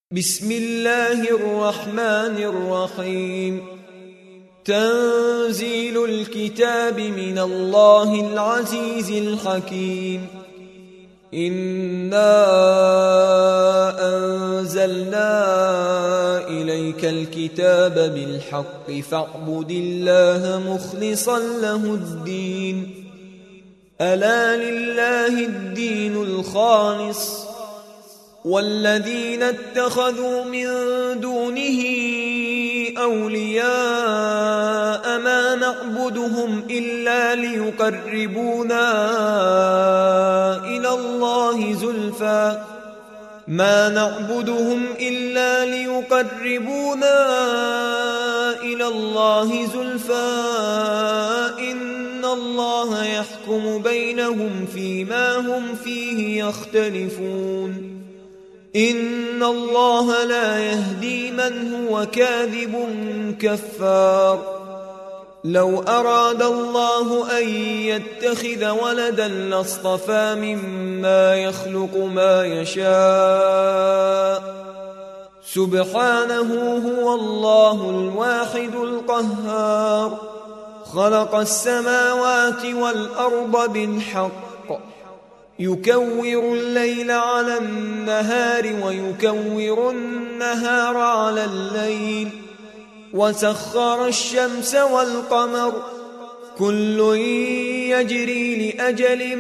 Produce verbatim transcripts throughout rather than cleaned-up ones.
بسم الله الرحمن الرحيم. تنزيل الكتاب من الله العزيز الحكيم. إنا أنزلنا إليك الكتاب بالحق فاعبد الله مخلصا له الدين. ألا لله الدين الخالص والذين اتخذوا من دونه أولياء ما نعبدهم إلا ليقربونا إلى الله زلفى ما نعبدهم إلا ليقربونا إلى الله زلفى إن الله يحكم بينهم فيما هم فيه يختلفون. إن الله لا يهدي من هو كاذب كفار. لو أراد الله أن يتخذ ولدا لاصطفى مما يخلق ما يشاء سبحانه هو الله الواحد القهار. خلق السماوات والأرض بالحق يكور الليل على النهار ويكور النهار على الليل وسخر الشمس والقمر كل يجري لأجل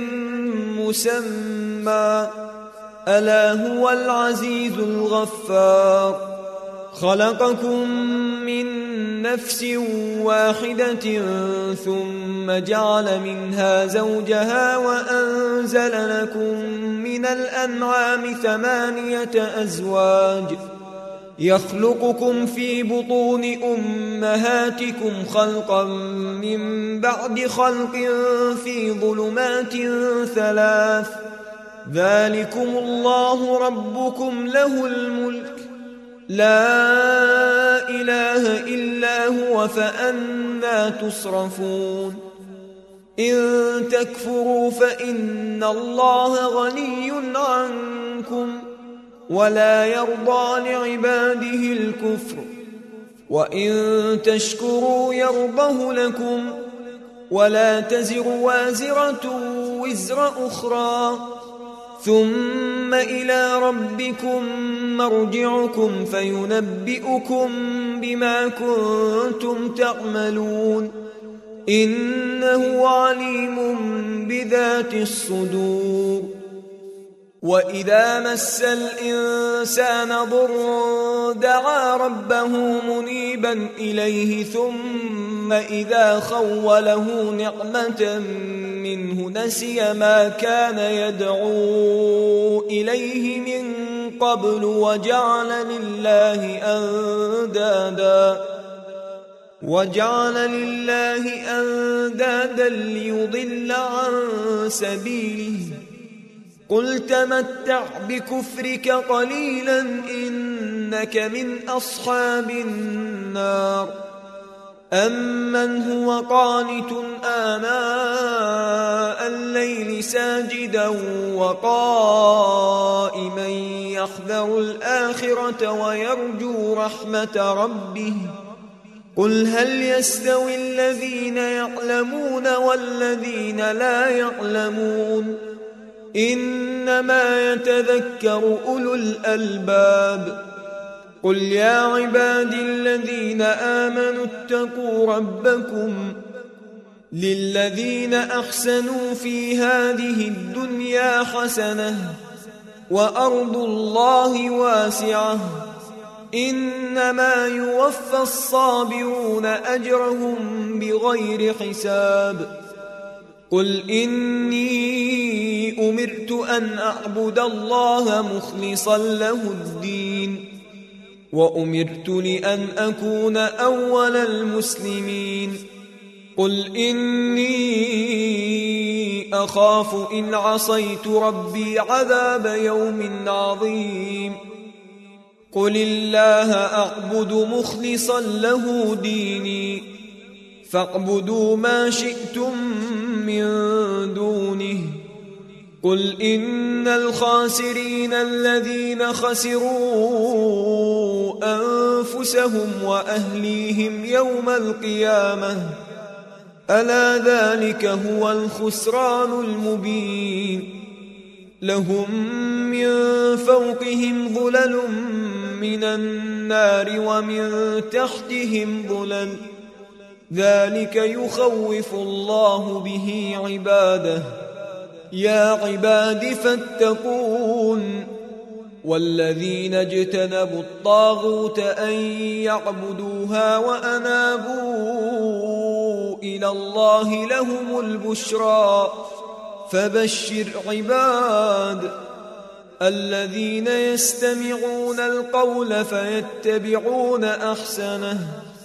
مسمى ألا هو العزيز الغفار. خلقكم من نفس واحدة ثم جعل منها زوجها وأنزل لكم من الأنعام ثمانية أزواج يخلقكم في بطون أمهاتكم خلقا من بعد خلق في ظلمات ثلاث ذلكم الله ربكم له الملك لا إله إلا هو فأنى تصرفون. إن تكفروا فإن الله غني عنكم ولا يرضى لعباده الكفر وإن تشكروا يرضه لكم ولا تزر وازرة وزر أخرى ثم إلى ربكم مرجعكم فينبئكم بما كنتم تعملون إنه عليم بذات الصدور. وإذا مس الإنسان ضر دعا ربه منيبا إليه ثم إذا خوله نعمة منه نسي ما كان يدعو إليه من قبل وجعل لله أندادا وجعل لله أندادا ليضل عن سبيله. قل تمتع بكفرك قليلا إنك من أصحاب النار. أمن هو قانت آناء الليل ساجدا وقائما يحذر الآخرة ويرجو رحمة ربه قل هل يستوي الذين يعلمون والذين لا يعلمون إنما يتذكر أولو الألباب. قل يا عبادي الذين آمنوا اتقوا ربكم للذين أحسنوا في هذه الدنيا حسنة وأرض الله واسعة إنما يوفى الصابرون أجرهم بغير حساب. قل إني أمرت أن أعبد الله مخلصا له الدين وأمرت لأن أكون أول المسلمين. قل إني أخاف إن عصيت ربي عذاب يوم عظيم. قل الله أعبد مخلصا له ديني فاعبدوا ما شئتم من دونه قل إن الخاسرين الذين خسروا أنفسهم وأهليهم يوم القيامة ألا ذلك هو الخسران المبين لهم من فوقهم ظلل من النار ومن تحتهم ظلل ذلك يخوف الله به عباده يا عباد فاتقون والذين اجتنبوا الطاغوت أن يعبدوها وأنابوا إلى الله لهم البشرى فبشر عباد الذين يستمعون القول فيتبعون أحسنه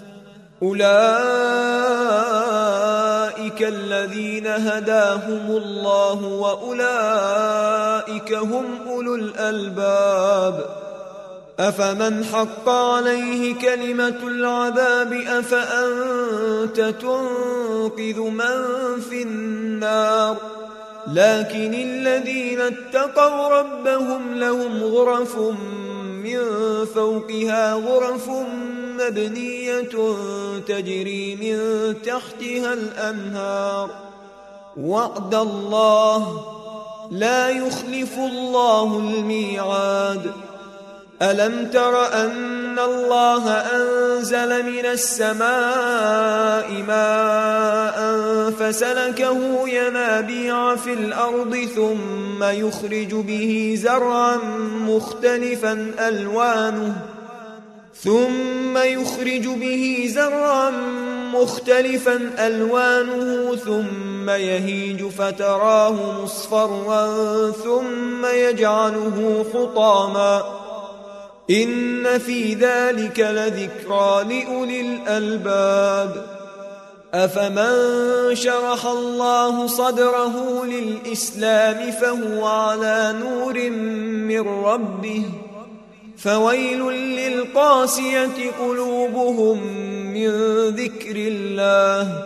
أولئك الذين هداهم الله وأولئك هم أولو الألباب أفمن حق عليه كلمة العذاب أفأنت تنقذ من في النار لكن الذين اتقوا ربهم لهم غرف من فوقها غرف مبنية تجري من تحتها الأنهار وعد الله لا يخلف الله الميعاد ألم تر أن الله أنزل من السماء ماء فسلكه ينابيع في الأرض ثم يخرج به زرعا مختلفا ألوانه ثم يخرج به زرعا مختلفا ألوانه ثم يهيج فتراه مصفرا ثم يجعله حطاما إن في ذلك لذكرى لأولي الألباب أفمن شرح الله صدره للإسلام فهو على نور من ربه فويل للقاسية قلوبهم من ذكر الله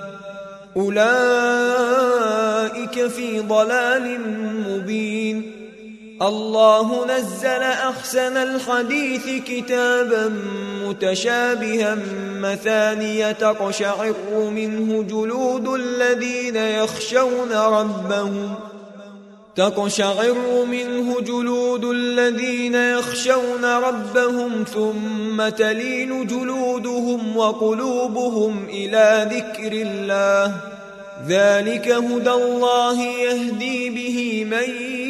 أولئك في ضلال مبين الله نزل أحسن الحديث كتابا متشابها مثانية تقشعر منه جلود الذين يخشون ربهم تقشعر منه جلود الذين يخشون ربهم ثم تلين جلودهم وقلوبهم إلى ذكر الله ذلك هدى الله يهدي به من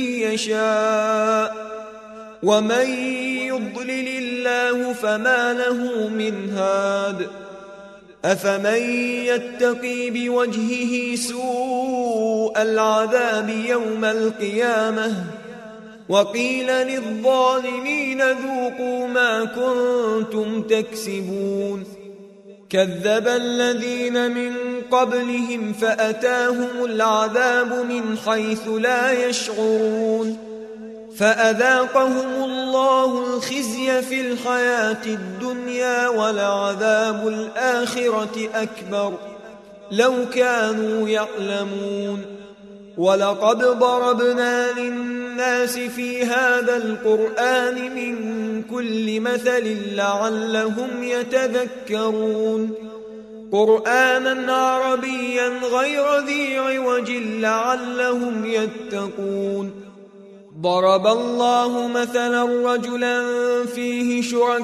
يشاء ومن يضلل الله فما له من هاد أفمن يتقي بوجهه سوء العذاب يوم القيامة وقيل للظالمين ذوقوا ما كنتم تكسبون كذب الذين من قبلهم فأتاهم العذاب من حيث لا يشعرون فأذاقهم الله الخزي في الحياة الدنيا ولعذاب الآخرة أكبر لو كانوا يعلمون ولقد ضربنا للناس في هذا القرآن من كل مثل لعلهم يتذكرون قرآنا عربيا غير ذي عوج لعلهم يتقون ضرب الله مثلا رجلا فيه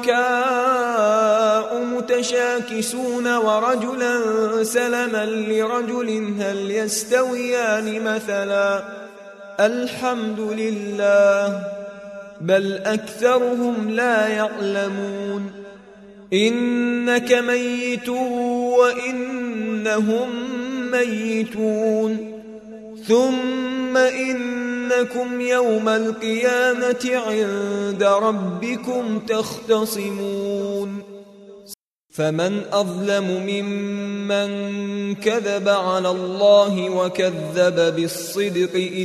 شركاء متشاكسون ورجلا سلما لرجل هل يستويان مثلا الحمد لله بل أكثرهم لا يعلمون إنك ميت وإنهم ميتون ثم إنكم يوم القيامة عند ربكم تختصمون فمن أظلم ممن كذب على الله وكذب بالصدق إذ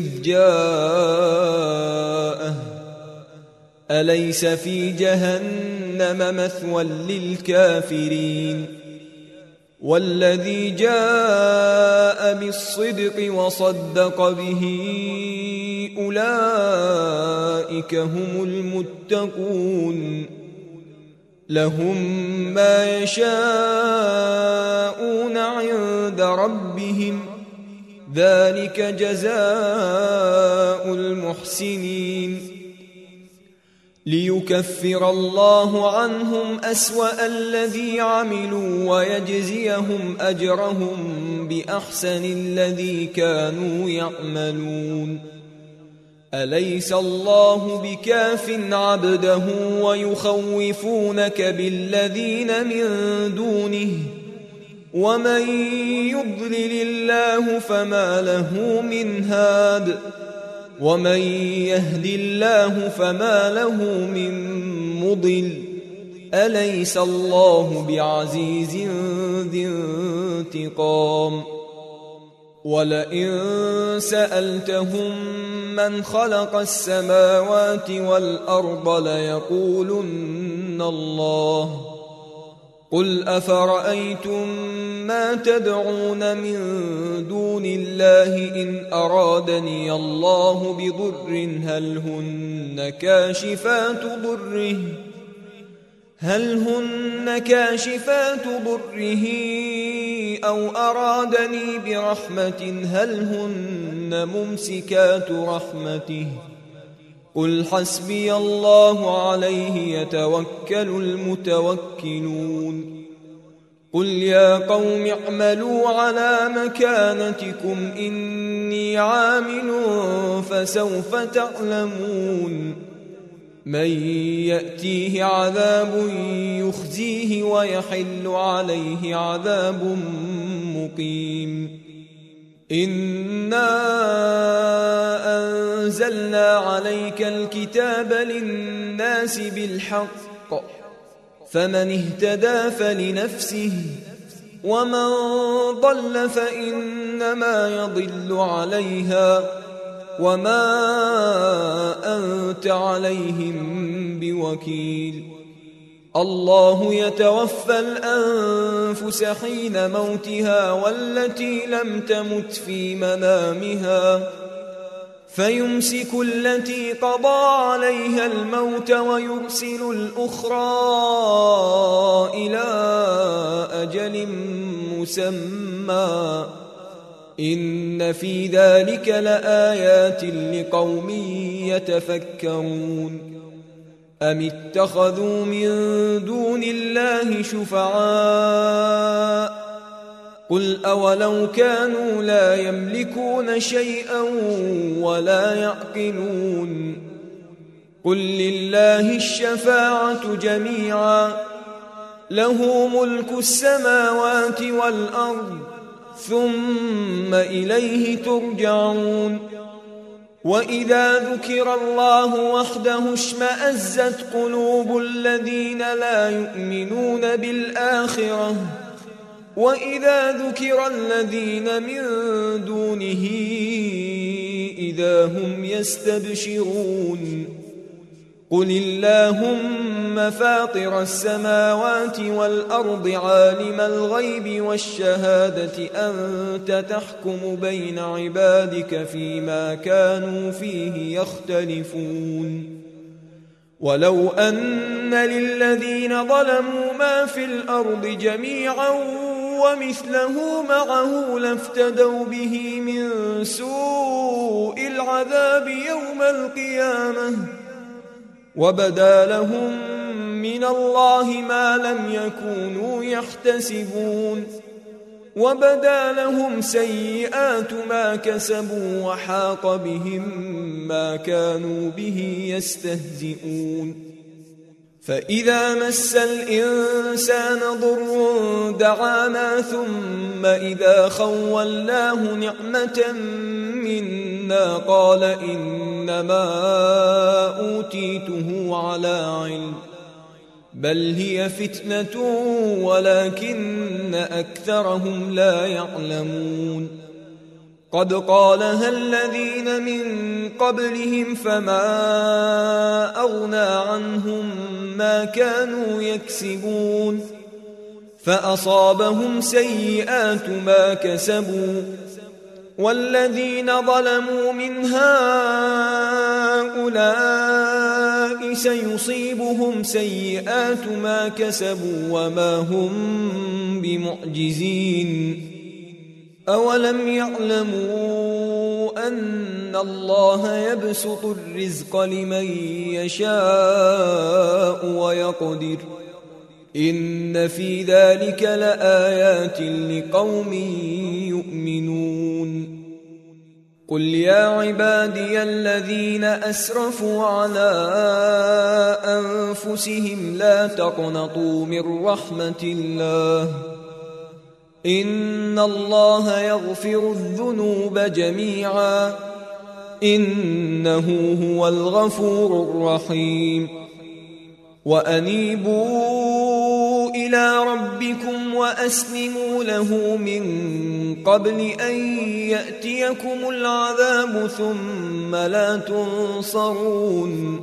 جاءه أليس في جهنم مثوى للكافرين والذي جاء بالصدق وصدق به أولئك هم المتقون لهم ما يشاءون عند ربهم ذلك جزاء المحسنين ليكفر الله عنهم أسوأ الذي عملوا ويجزيهم أجرهم بأحسن الذي كانوا يعملون أليس الله بكاف عبده ويخوفونك بالذين من دونه ومن يضلل الله فما له من هاد ومن يهد الله فما له من مضل أليس الله بعزيز ذي انتقام ولئن سألتهم من خلق السماوات والأرض ليقولن الله قل أفرأيتم ما تدعون من دون الله إن أرادني الله بضر هل هن كاشفات ضره هل هن كاشفات ضره أو أرادني برحمة هل هن ممسكات رحمته قل حسبي الله عليه يتوكل المتوكلون قل يا قوم اعملوا على مكانتكم إني عامل فسوف تعلمون من يأتيه عذاب يخزيه ويحل عليه عذاب مقيم إنا أنزلنا عليك الكتاب للناس بالحق فمن اهتدى فلنفسه ومن ضل فإنما يضل عليها وما أنت عليهم بوكيل الله يتوفى الأنفس حين موتها والتي لم تمت في منامها فيمسك التي قضى عليها الموت ويرسل الأخرى إلى أجل مسمى إن في ذلك لآيات لقوم يتفكرون أم اتخذوا من دون الله شفعاء قل أولو كانوا لا يملكون شيئا ولا يعقلون قل لله الشفاعة جميعا له ملك السماوات والأرض ثم إليه ترجعون وإذا ذكر الله وحده اشمأزت قلوب الذين لا يؤمنون بالآخرة وإذا ذكر الذين من دونه إذا هم يستبشرون قل اللهم فاطر السماوات والأرض عالم الغيب والشهادة أنت تحكم بين عبادك فيما كانوا فيه يختلفون ولو أن للذين ظلموا ما في الأرض جميعا ومثله معه لافتدوا به من سوء العذاب يوم القيامة وبدا لهم من الله ما لم يكونوا يحتسبون وبدا لهم سيئات ما كسبوا وحاق بهم ما كانوا به يستهزئون فإذا مس الإنسان ضر دعانا ثم إذا خولناه نعمة منا قال إنما أوتيته على علم بل هي فتنة ولكن أكثرهم لا يعلمون قد قالها الذين من قبلهم فما أغنى عنهم ما كانوا يكسبون فأصابهم سيئات ما كسبوا والذين ظلموا من هؤلاء سيصيبهم سيئات ما كسبوا وما هم بمعجزين أولم يعلموا أن الله يبسط الرزق لمن يشاء ويقدر إن في ذلك لآيات لقوم يؤمنون قل يا عبادي الذين أسرفوا على أنفسهم لا تقنطوا من رحمة الله إن الله يغفر الذنوب جميعا إنه هو الغفور الرحيم وأنيبوا إلى ربكم وأسلموا له من قبل أن يأتيكم العذاب ثم لا تنصرون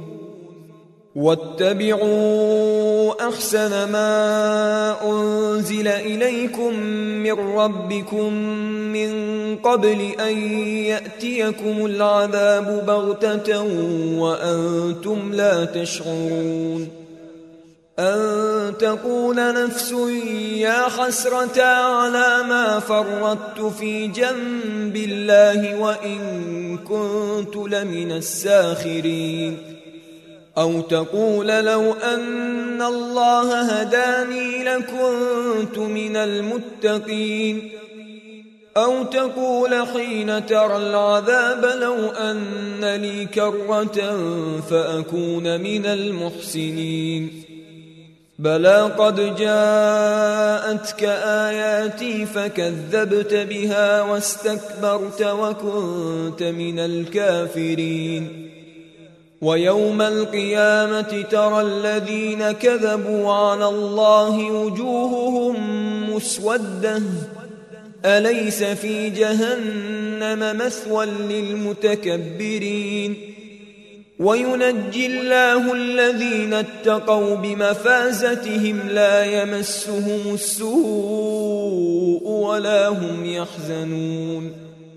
واتبعوا أحسن ما أنزل إليكم من ربكم من قبل أن يأتيكم العذاب بغتة وأنتم لا تشعرون أن تقول نفس يا حسرة على ما فرطت في جنب الله وإن كنت لمن الساخرين أو تقول لو أن الله هداني لكنت من المتقين أو تقول حين ترى العذاب لو أن لي كرة فأكون من المحسنين بلى قد جاءتك آياتي فكذبت بها واستكبرت وكنت من الكافرين ويوم القيامة ترى الذين كذبوا على الله وجوههم مسودة أليس في جهنم مثوى للمتكبرين وينجي الله الذين اتقوا بمفازتهم لا يمسهم السوء ولا هم يحزنون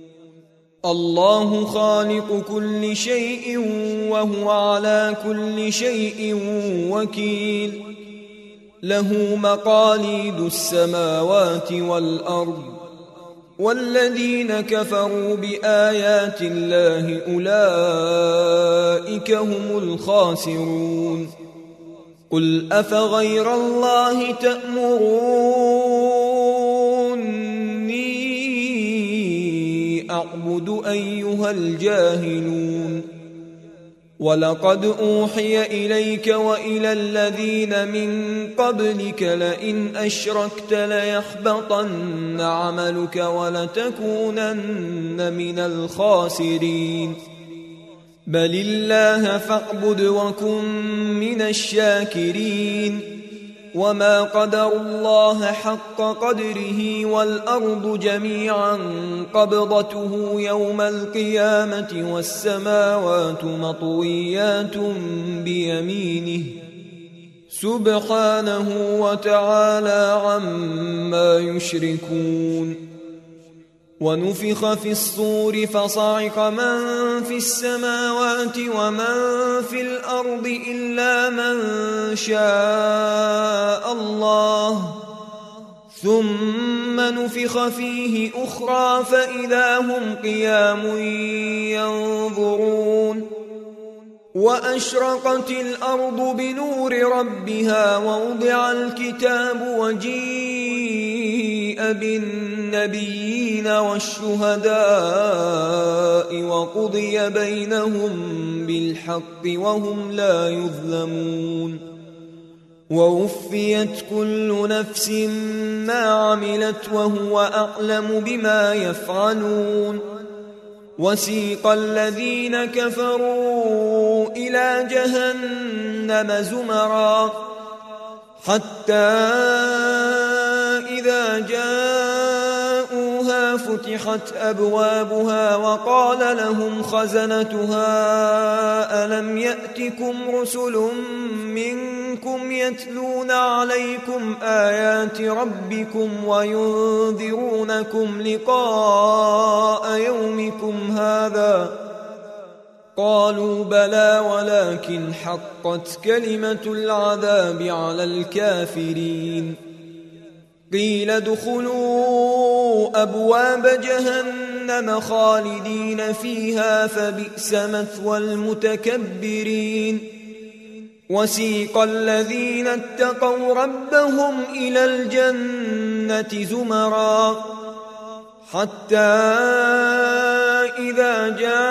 الله خالق كل شيء وهو على كل شيء وكيل له مقاليد السماوات والأرض والذين كفروا بآيات الله أولئك هم الخاسرون قل أفغير الله تأمروني أعبد أيها الجاهلون ولقد أوحي إليك وإلى الذين من قبلك لئن أشركت ليحبطن عملك ولتكونن من الخاسرين بل الله فاعبد وكن من الشاكرين وما قدر الله حق قدره والأرض جميعا قبضته يوم القيامة والسماوات مطويات بيمينه سبحانه وتعالى عما يشركون ونفخ في الصور فصعق من في السماوات ومن في الأرض إلا من شاء الله ثم نفخ فيه أخرى فإذا هم قيام ينظرون وأشرقت الأرض بنور ربها ووضع الكتاب وجيء بالنبيين والشهداء وقضي بينهم بالحق وهم لا يظلمون ووفيت كل نفس ما عملت وهو أعلم بما يفعلون وسيق الذين كفروا إلى جهنم زمرا حتى إذا جاءوها فتحت أبوابها وقال لهم خزنتها ألم يأتكم رسل منكم يتلون عليكم آيات ربكم وينذرونكم لقاء يومكم هذا قالوا بلى ولكن حقت كلمة العذاب على الكافرين قيل ادخلوا أبواب جهنم خالدين فيها فبئس مثوى المتكبرين وسيق الذين اتقوا ربهم إلى الجنة زمرا حتى إذا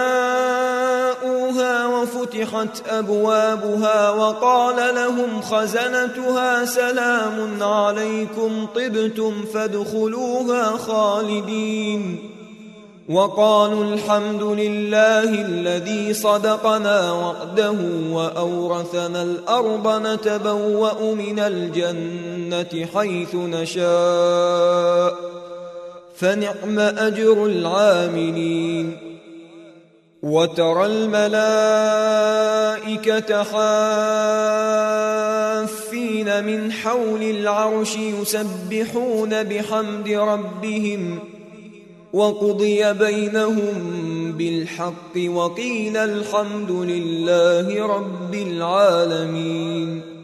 جاءوها وفتحت أبوابها وقال لهم خزنتها سلام عليكم طبتم فادخلوها خالدين وقالوا الحمد لله الذي صدقنا وعده وأورثنا الأرض نتبوأ من الجنة حيث نشاء فنعم أجر العاملين وترى الملائكة حافين من حول العرش يسبحون بحمد ربهم وقضي بينهم بالحق وقيل الحمد لله رب العالمين.